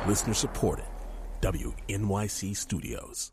Listener supported. WNYC Studios.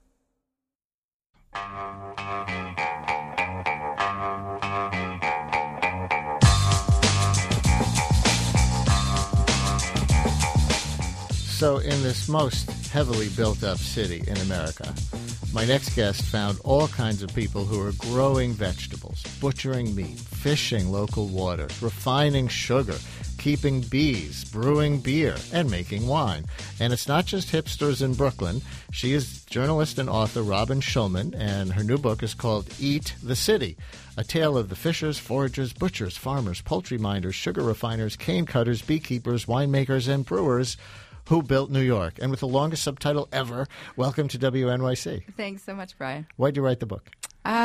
So in this most heavily built-up city in America, my next guest found all kinds of people who are growing vegetables, butchering meat, fishing local waters, refining sugar, keeping bees, brewing beer, and making wine. And it's not just hipsters in Brooklyn. She is journalist and author Robin Schulman, and her new book is called Eat the City, a tale of the fishers, foragers, butchers, farmers, poultry minders, sugar refiners, cane cutters, beekeepers, winemakers, and brewers who built New York. And with the longest subtitle ever, welcome to WNYC. Thanks so much, Brian. Why'd you write the book?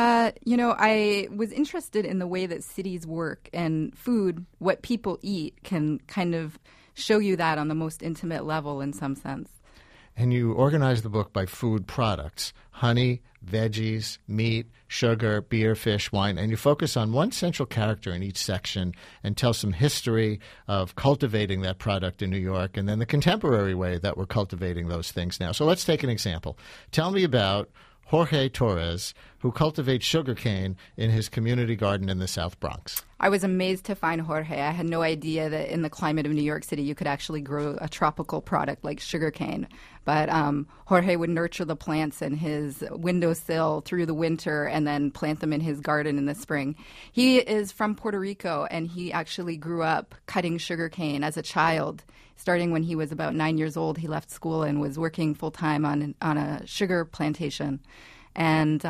I was interested in the way that cities work, and food, what people eat, can kind of show you that on the most intimate level in some sense. And you organize the book by food products: honey, veggies, meat, sugar, beer, fish, wine. And you focus on one central character in each section and tell some history of cultivating that product in New York and then the contemporary way that we're cultivating those things now. So let's take an example. Tell me about Jorge Torres, who cultivates sugarcane in his community garden in the South Bronx. I was amazed to find Jorge. I had no idea that in the climate of New York City you could actually grow a tropical product like sugarcane. But Jorge would nurture the plants in his windowsill through the winter and then plant them in his garden in the spring. He is from Puerto Rico, and he actually grew up cutting sugarcane as a child. Starting when he was about 9 years old, he left school and was working full-time on a sugar plantation. And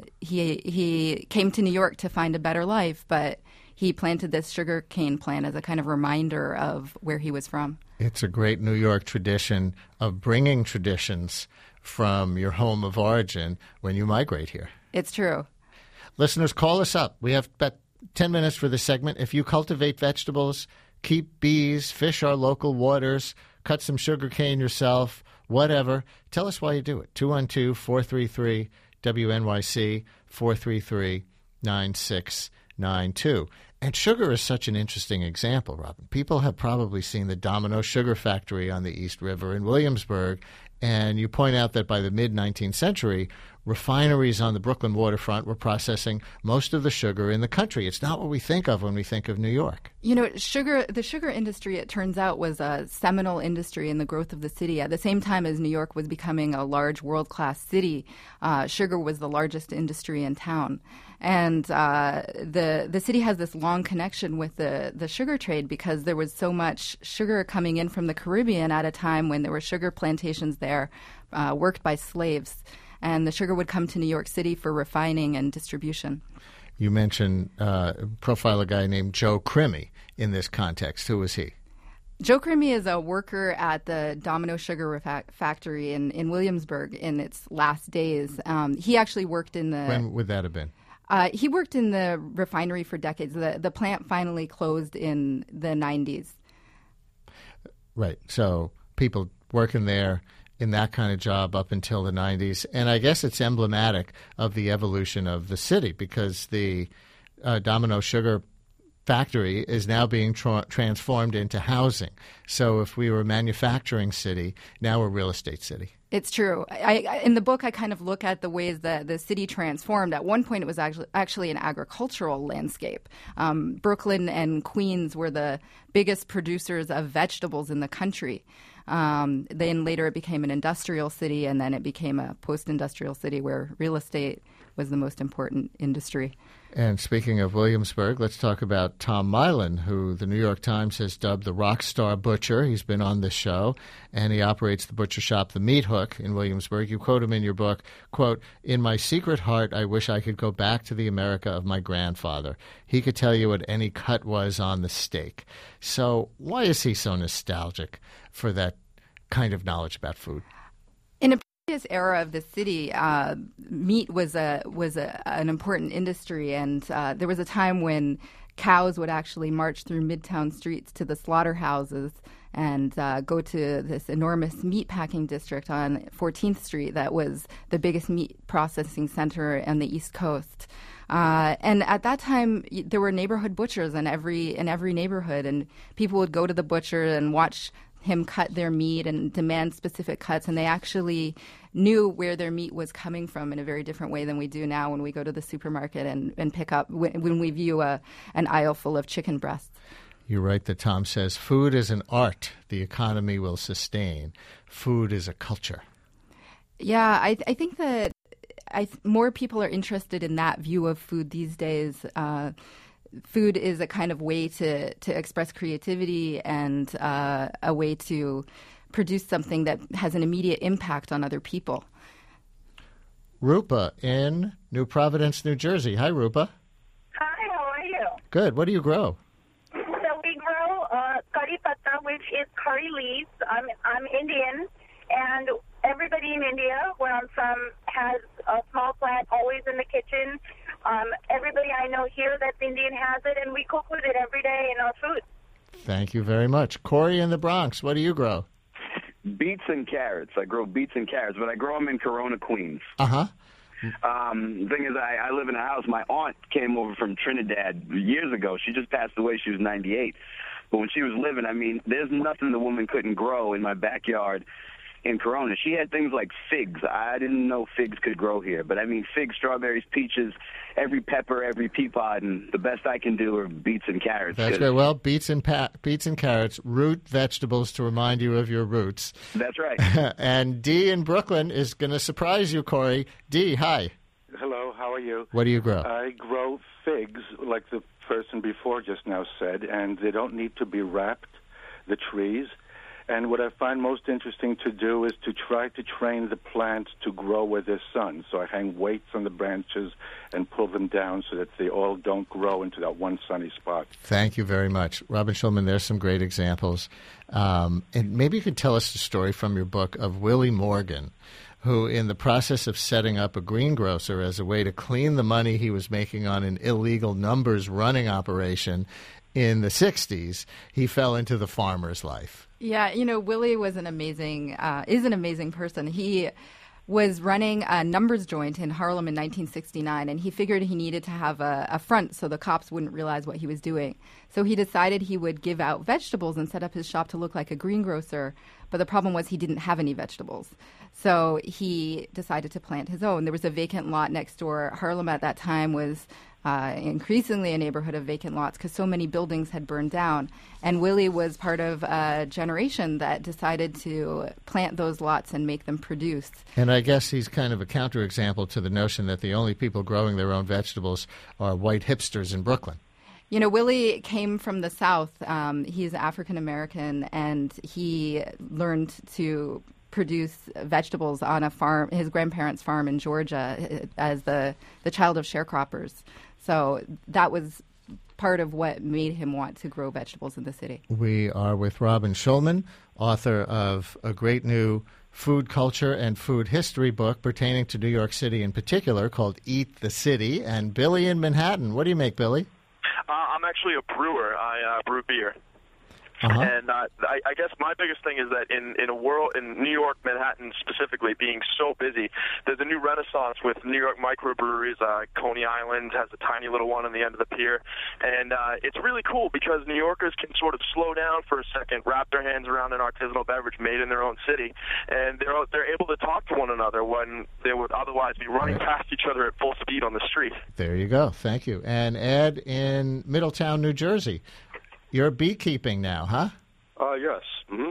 he came to New York to find a better life, but he planted this sugarcane plant as a kind of reminder of where he was from. It's a great New York tradition of bringing traditions from your home of origin when you migrate here. It's true. Listeners, call us up. We have about 10 minutes for this segment. If you cultivate vegetables, keep bees, fish our local waters, cut some sugar cane yourself, whatever, tell us why you do it. 212-433-WNYC, 433-9692. And sugar is such an interesting example, Robin. People have probably seen the Domino Sugar Factory on the East River in Williamsburg, and you point out that by the mid-19th century, refineries on the Brooklyn waterfront were processing most of the sugar in the country. It's not what we think of when we think of New York. You know, the sugar industry, it turns out, was a seminal industry in the growth of the city. At the same time as New York was becoming a large world-class city, sugar was the largest industry in town. And the city has this long connection with the sugar trade because there was so much sugar coming in from the Caribbean at a time when there were sugar plantations there worked by slaves. And the sugar would come to New York City for refining and distribution. You mentioned profile a guy named Joe Crimmy in this context. Who was he? Joe Crimmy is a worker at the Domino Sugar Factory in Williamsburg in its last days. He actually worked in the... When would that have been? He worked in the refinery for decades. The plant finally closed in the 90s. Right. So people working there in that kind of job up until the 90s. And I guess it's emblematic of the evolution of the city because the Domino Sugar Factory is now being transformed into housing. So if we were a manufacturing city, now we're a real estate city. It's true. In the book, I kind of look at the ways that the city transformed. At one point, it was actually an agricultural landscape. Brooklyn and Queens were the biggest producers of vegetables in the country. Then later it became an industrial city, and then it became a post-industrial city where real estate was the most important industry. And speaking of Williamsburg, let's talk about Tom Milan, who the New York Times has dubbed the rock star butcher. He's been on this show, and he operates the butcher shop, The Meat Hook, in Williamsburg. You quote him in your book, quote, "In my secret heart, I wish I could go back to the America of my grandfather. He could tell you what any cut was on the steak." So why is he so nostalgic for that kind of knowledge about food? In a previous era of the city, meat was an important industry, and there was a time when cows would actually march through Midtown streets to the slaughterhouses and go to this enormous meat packing district on 14th Street that was the biggest meat processing center on the East Coast. And at that time, there were neighborhood butchers in every neighborhood, and people would go to the butcher and watch him cut their meat and demand specific cuts, and they actually knew where their meat was coming from in a very different way than we do now when we go to the supermarket and pick up, when we view an aisle full of chicken breasts. You're right that Tom says food is an art the economy will sustain. Food is a culture. Yeah, I think that more people are interested in that view of food these days. Food is a kind of way to express creativity and a way to produce something that has an immediate impact on other people. Rupa in New Providence, New Jersey. Hi, Rupa. Hi, how are you? Good. What do you grow? So we grow curry patta, which is curry leaves. I'm Indian, and everybody in India, where I'm from, has a small plant always in the kitchen. Everybody I know here that's Indian has it, and we cook with it every day in our food. Thing you very much. Corey in the Bronx. What do you grow? Beets and carrots. I grow beets and carrots, but I grow them in Corona, Queens. Uh-huh. The thing is, I live in a house. My aunt came over from Trinidad years ago. She just passed away. She was 98. But when she was living, I mean, there's nothing the woman couldn't grow in my backyard in Corona. She had things like figs. I didn't know figs could grow here. But, I mean, figs, strawberries, peaches, every pepper, every pea pod, and the best I can do are beets and carrots. That's great. Well, beets and carrots, root vegetables to remind you of your roots. That's right. And Dee in Brooklyn is going to surprise you, Corey. Dee, hi. Hello, how are you? What do you grow? I grow figs, like the person before just now said, and they don't need to be wrapped, the trees. And what I find most interesting to do is to try to train the plants to grow with the sun. So I hang weights on the branches and pull them down so that they all don't grow into that one sunny spot. Thank you very much. Robin Schulman, there's some great examples. And maybe you could tell us the story from your book of Willie Morgan, who in the process of setting up a greengrocer as a way to clean the money he was making on an illegal numbers running operation in the 60s, he fell into the farmer's life. Yeah, Willie was is an amazing person. He was running a numbers joint in Harlem in 1969, and he figured he needed to have a front so the cops wouldn't realize what he was doing. So he decided he would give out vegetables and set up his shop to look like a greengrocer, but the problem was he didn't have any vegetables. So he decided to plant his own. There was a vacant lot next door. Harlem at that time was increasingly a neighborhood of vacant lots because so many buildings had burned down. And Willie was part of a generation that decided to plant those lots and make them produce. And I guess he's kind of a counterexample to the notion that the only people growing their own vegetables are white hipsters in Brooklyn. Willie came from the South. He's African American, and he learned to produce vegetables on a farm, his grandparents' farm in Georgia, as the child of sharecroppers. So that was part of what made him want to grow vegetables in the city. We are with Robin Schulman, author of a great new food culture and food history book pertaining to New York City in particular called Eat the City, and Billy in Manhattan. What do you make, Billy? I'm actually a brewer. I brew beer. Uh-huh. And I guess my biggest thing is that in a world, in New York, Manhattan specifically, being so busy, there's a new renaissance with New York microbreweries. Coney Island has a tiny little one on the end of the pier. And it's really cool because New Yorkers can sort of slow down for a second, wrap their hands around an artisanal beverage made in their own city, and they're able to talk to one another when they would otherwise be running past each other at full speed on the street. There you go. Thank you. And Ed in Middletown, New Jersey. You're beekeeping now, huh? Yes. Mm-hmm.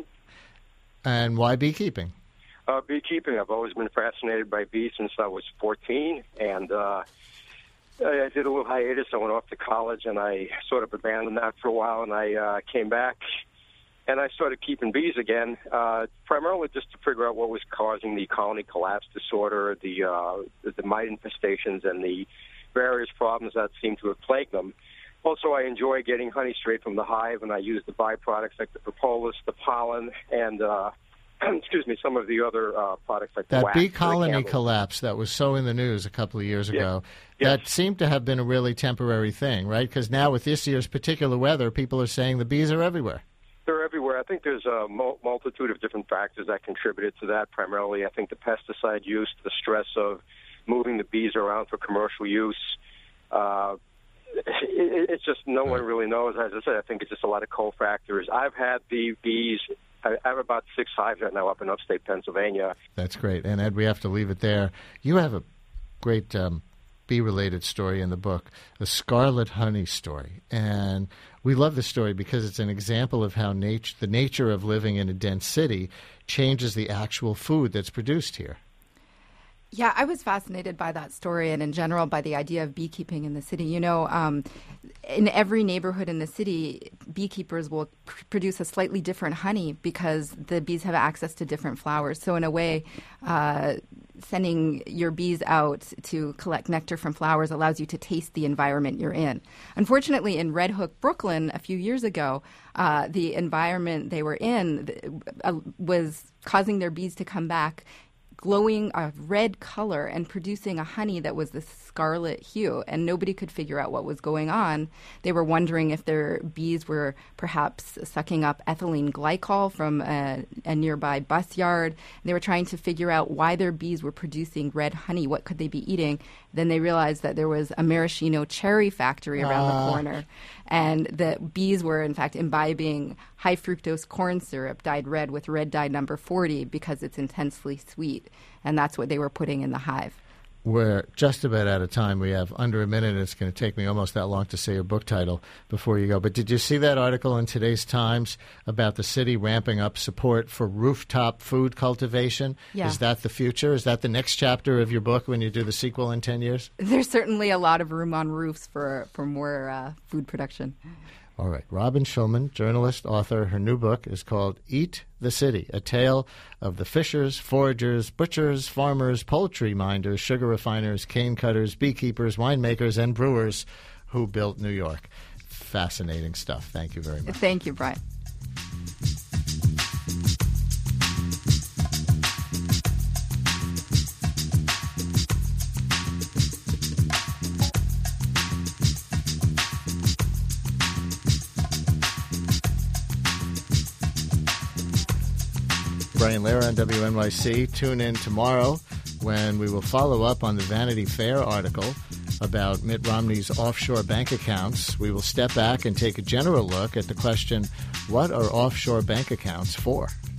And why beekeeping? Beekeeping. I've always been fascinated by bees since I was 14, and I did a little hiatus. I went off to college, and I sort of abandoned that for a while, and I came back, and I started keeping bees again, primarily just to figure out what was causing the colony collapse disorder, the mite infestations, and the various problems that seem to have plagued them. Also, I enjoy getting honey straight from the hive, and I use the byproducts like the propolis, the pollen, and some of the other products like the wax. That bee colony collapse that was so in the news a couple of years ago, that seemed to have been a really temporary thing, right? Because now with this year's particular weather, people are saying the bees are everywhere. They're everywhere. I think there's a multitude of different factors that contributed to that. Primarily, I think the pesticide use, the stress of moving the bees around for commercial use. It's just no one really knows. As I said, I think it's just a lot of cofactors. I've had the bees I have about 6 hives right now up in upstate Pennsylvania. That's great. And, Ed, we have to leave it there. You have a great bee-related story in the book, the Scarlet Honey story. And we love this story because it's an example of how the nature of living in a dense city changes the actual food that's produced here. Yeah, I was fascinated by that story and in general by the idea of beekeeping in the city. You know, in every neighborhood in the city, beekeepers will produce a slightly different honey because the bees have access to different flowers. So in a way, sending your bees out to collect nectar from flowers allows you to taste the environment you're in. Unfortunately, in Red Hook, Brooklyn, a few years ago, the environment they were in was causing their bees to come back glowing a red color and producing a honey that was this scarlet hue, and nobody could figure out what was going on. They were wondering if their bees were perhaps sucking up ethylene glycol from a nearby bus yard. They were trying to figure out why their bees were producing red honey. What could they be eating? Then they realized that there was a maraschino cherry factory around the corner, and the bees were, in fact, imbibing high fructose corn syrup dyed red with red dye number 40 because it's intensely sweet, and that's what they were putting in the hive. We're just about out of time. We have under a minute, and it's going to take me almost that long to say your book title before you go. But did you see that article in today's Times about the city ramping up support for rooftop food cultivation? Yeah. Is that the future? Is that the next chapter of your book when you do the sequel in 10 years? There's certainly a lot of room on roofs for more food production. All right. Robin Schulman, journalist, author. Her new book is called Eat the City, a tale of the fishers, foragers, butchers, farmers, poultry minders, sugar refiners, cane cutters, beekeepers, winemakers, and brewers who built New York. Fascinating stuff. Thank you very much. Thank you, Brian. Brian Lehrer on WNYC. Tune in tomorrow when we will follow up on the Vanity Fair article about Mitt Romney's offshore bank accounts. We will step back and take a general look at the question, what are offshore bank accounts for?